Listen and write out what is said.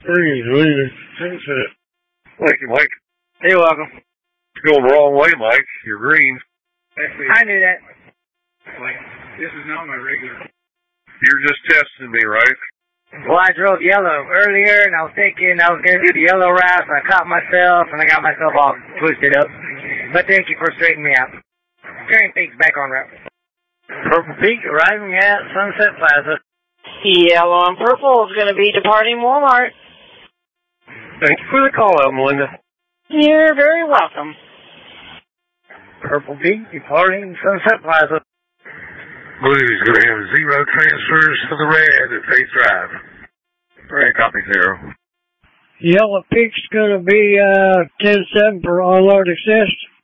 Thank you, Mike. You're welcome. You're going the wrong way, Mike. You're green. I knew that. Like, this is not my regular. You're just testing me, right? Well, I drove yellow earlier, and I was thinking I was going to do the yellow route, so I caught myself, and I got myself all twisted up. But thank you for straightening me out. Turning things back on route. Purple Peak arriving at Sunset Plaza. Yellow and purple is going to be departing Walmart. Thank you for the call out, Melinda. You're very welcome. Purple Peak departing Sunset Plaza. Blue's going to have 0 transfers to the red at Faith Drive. Red copy 0. Yellow Peak's going to be 10-7 for all-load assist.